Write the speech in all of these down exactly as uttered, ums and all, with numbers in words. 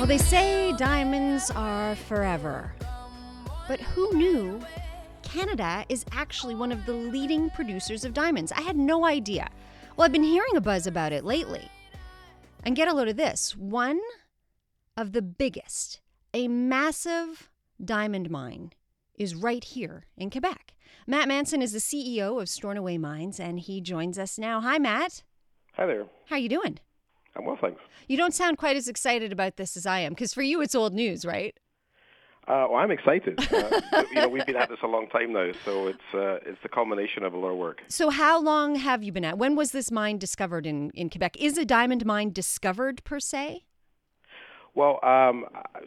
Well, they say diamonds are forever. But who knew Canada is actually one of the leading producers of diamonds? I had no idea. Well, I've been hearing a buzz about it lately. And get a load of this. One of the biggest, a massive diamond mine, is right here in Quebec. Matt Manson is the C E O of Stornoway Mines, and he joins us now. Hi, Matt. Hi there. How are you doing? I'm well, thanks. You don't sound quite as excited about this as I am, because for you it's old news, right? Uh, well, I'm excited. Uh, you know, we've been at this a long time now, so it's uh, it's the culmination of a lot of work. So how long have you been at? When was this mine discovered in, in Quebec? Is a diamond mine discovered per se? Well, um,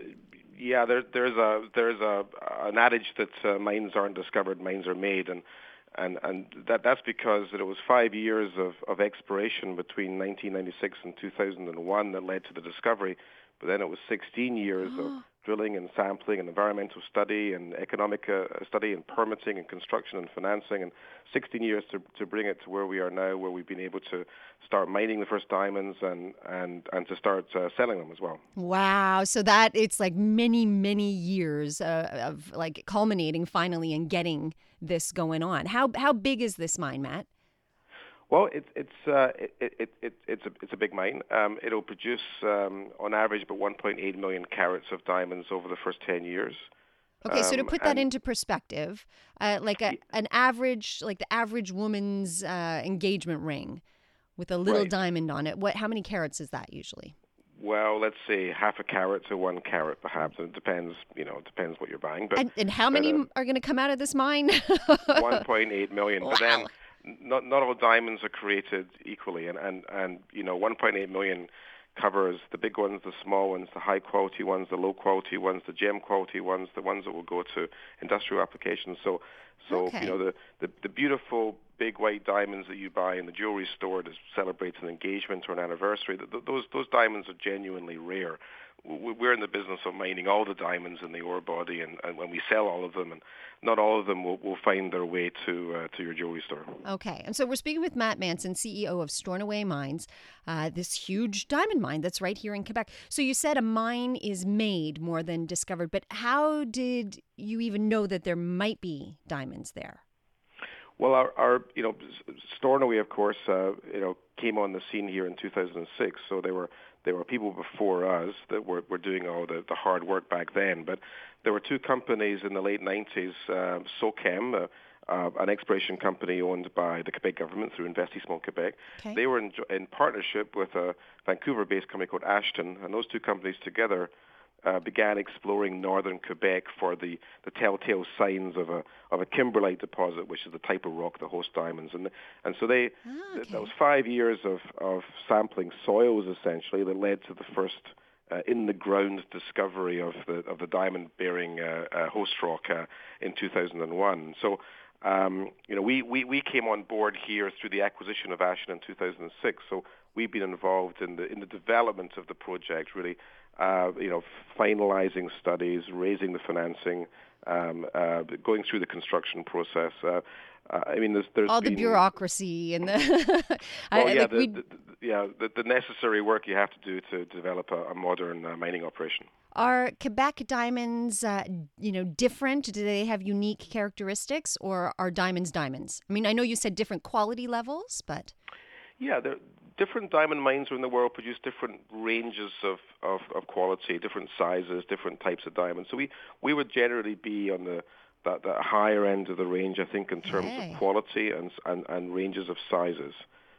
yeah, there, there's a there's a an adage that uh, mines aren't discovered, mines are made, and and and that that's because it was five years of, of exploration between nineteen ninety-six and two thousand one that led to the discovery, but then it was sixteen years of drilling and sampling and environmental study and economic uh, study and permitting and construction and financing, and sixteen years to to bring it to where we are now, where we've been able to start mining the first diamonds and and and to start uh, selling them as well. Wow. So that it's like many, many years uh, of like culminating finally and getting this going on. How how big is this mine, Matt? Well, it, it's uh, it, it, it, it's a it's a big mine. Um, it'll produce um, on average about one point eight million carats of diamonds over the first ten years. Okay, so to Um, put that and- into perspective, uh, like a, an average, like the average woman's uh, engagement ring with a little Right. diamond on it, what? How many carats is that usually? Well, let's say half a carat to one carat, perhaps. And it depends, you know, it depends what you're buying. But And, and how but, many uh, are going to come out of this mine? one point eight million. But then, Wow. not not all diamonds are created equally, and and and you know, one point eight million covers the big ones, the small ones, the high quality ones, the low quality ones, the gem quality ones, the ones that will go to industrial applications. So, so Okay. you know, the, the the beautiful big white diamonds that you buy in the jewelry store that celebrates an engagement or an anniversary, th- th- those those diamonds are genuinely rare. W- We're in the business of mining all the diamonds in the ore body, and, and when we sell all of them, and not all of them will, will find their way to uh, to your jewelry store. Okay, and so we're speaking with Matt Manson, C E O of Stornoway Mines, uh, this huge diamond mine that's right here in Quebec. So you said a mine is made more than discovered, but how did you even know that there might be diamonds there? Well, our, our you know, Stornoway, of course, uh, you know, came on the scene here in two thousand six. So there were there were people before us that were, were doing all the, the hard work back then. But there were two companies in the late nineties, uh, SOCAM, uh, uh, an exploration company owned by the Quebec government through Investissement Quebec. Okay. They were in, in partnership with a Vancouver-based company called Ashton, and those two companies together Uh, began exploring northern Quebec for the, the telltale signs of a of a kimberlite deposit, which is the type of rock that hosts diamonds. And and so they Ah, th- okay. that was five years of, of sampling soils essentially that led to the first uh, in the ground discovery of the of the diamond bearing uh, uh, host rock uh, in two thousand one. So um, you know we, we, we came on board here through the acquisition of Ashton in two thousand six. So we've been involved in the in the development of the project really. Uh, you know, finalizing studies, raising the financing, um, uh, going through the construction process. Uh, uh, I mean, there's, there's All the been, bureaucracy and the... I- Well, yeah, like the, we- the, the, yeah, the, the necessary work you have to do to develop a, a modern uh, mining operation. Are Quebec diamonds, uh, you know, different? Do they have unique characteristics, or are diamonds diamonds? I mean, I know you said different quality levels, but... Yeah, there, different diamond mines around the world produce different ranges of, of, of quality, different sizes, different types of diamonds. So we, we would generally be on the that, that higher end of the range, I think, in terms Hey. of quality and, and, and ranges of sizes.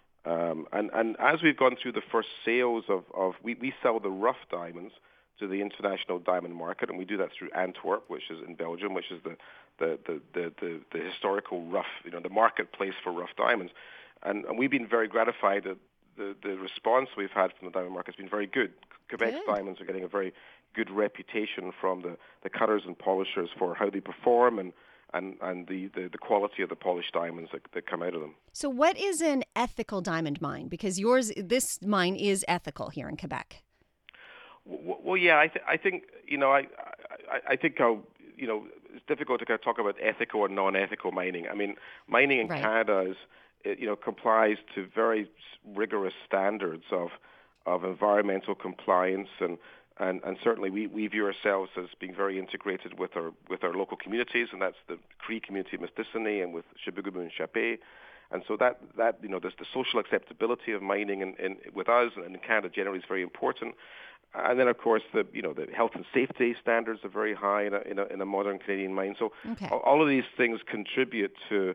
Um, and, and as we've gone through the first sales of, of we, we sell the rough diamonds to the international diamond market, and we do that through Antwerp, which is in Belgium, which is the, the, the, the, the, the historical rough, you know, the marketplace for rough diamonds. And, and we've been very gratified that the, the response we've had from the diamond market has been very good. Quebec's Good. diamonds are getting a very good reputation from the, the cutters and polishers for how they perform and, and, and the, the, the quality of the polished diamonds that, that come out of them. So what is an ethical diamond mine? Because yours, this mine is ethical here in Quebec. W- Well, yeah, I, th- I think, you know, I, I, I think how, you know, it's difficult to kind of talk about ethical or non-ethical mining. I mean, mining in Right. Canada is, it, you know, complies to very rigorous standards of of environmental compliance and And, and certainly we, we view ourselves as being very integrated with our with our local communities, and that's the Cree community of Mistissini and with Chibougamau and Chapé. And so that, that you know, there's the social acceptability of mining in, in, with us and in Canada generally is very important. And then, of course, the you know the health and safety standards are very high in a, in a, in a modern Canadian mine. So Okay. all of these things contribute to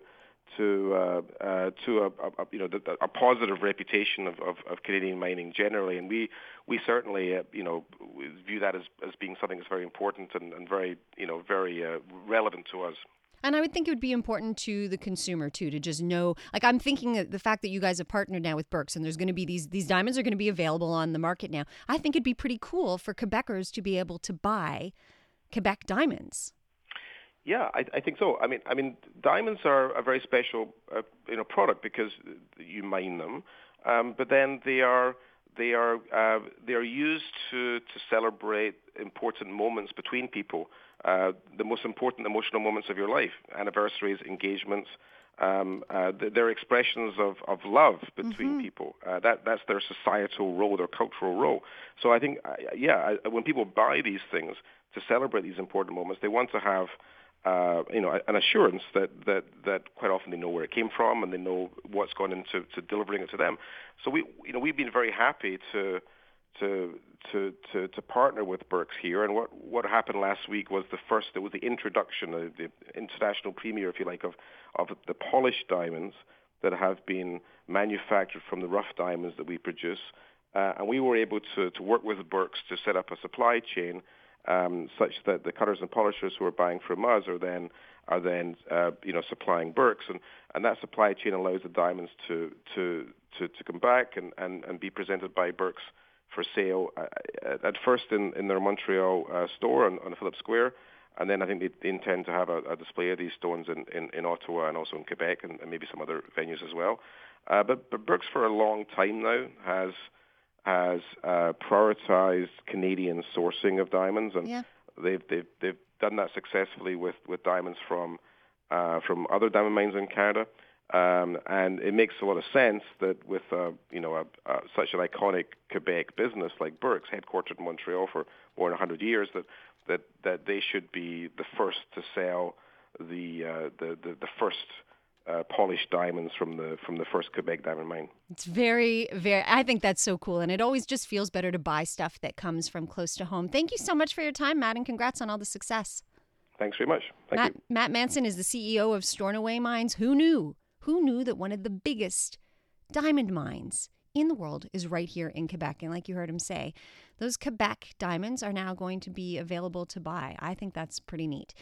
to uh, uh, to a, a you know the, a positive reputation of, of, of Canadian mining generally, and we we certainly uh, you know view that as, as being something that's very important and, and very you know very uh, relevant to us. And I would think it would be important to the consumer, too, to just know, like I'm thinking that the fact that you guys have partnered now with Burkes and there's going to be these, these diamonds are going to be available on the market now. I think it'd be pretty cool for Quebecers to be able to buy Quebec diamonds. Yeah, I, I think so. I mean, I mean, diamonds are a very special, uh, you know, product because you mine them, um, but then they are they are uh, they are used to to celebrate important moments between people, uh, the most important emotional moments of your life, anniversaries, engagements. Um, uh, they're expressions of, of love between mm-hmm. people. Uh, that that's their societal role, their cultural role. So I think, uh, yeah, I, when people buy these things to celebrate these important moments, they want to have Uh, you know, an assurance that, that, that quite often they know where it came from and they know what's gone into to delivering it to them. So we, you know, we've been very happy to to to to, to partner with Burkes here. And what, what happened last week was the first. It was the introduction, of the international premiere, if you like, of of the polished diamonds that have been manufactured from the rough diamonds that we produce. Uh, and we were able to to work with Burkes to set up a supply chain. Um, such that the cutters and polishers who are buying from us are then are then uh, you know supplying Burkes, and, and that supply chain allows the diamonds to to, to, to come back and, and, and be presented by Burkes for sale uh, at first in, in their Montreal uh, store on, on Phillips Square, and then I think they, they intend to have a, a display of these stones in, in, in Ottawa and also in Quebec and, and maybe some other venues as well. Uh, but, but Burkes for a long time now has has uh, prioritized Canadian sourcing of diamonds, and yeah. they've they've they've done that successfully with, with diamonds from uh, from other diamond mines in Canada, um, and it makes a lot of sense that with uh, you know a, a, such an iconic Quebec business like Burkes, headquartered in Montreal for more than one hundred years, that that that they should be the first to sell the uh, the, the the first. Uh, polished diamonds from the from the first Quebec diamond mine. It's very, very, I think that's so cool. And it always just feels better to buy stuff that comes from close to home. Thank you so much for your time, Matt, and congrats on all the success. Thanks very much. Thank Matt, you. Matt Manson is the C E O of Stornoway Mines. Who knew? Who knew that one of the biggest diamond mines in the world is right here in Quebec? And like you heard him say, those Quebec diamonds are now going to be available to buy. I think that's pretty neat.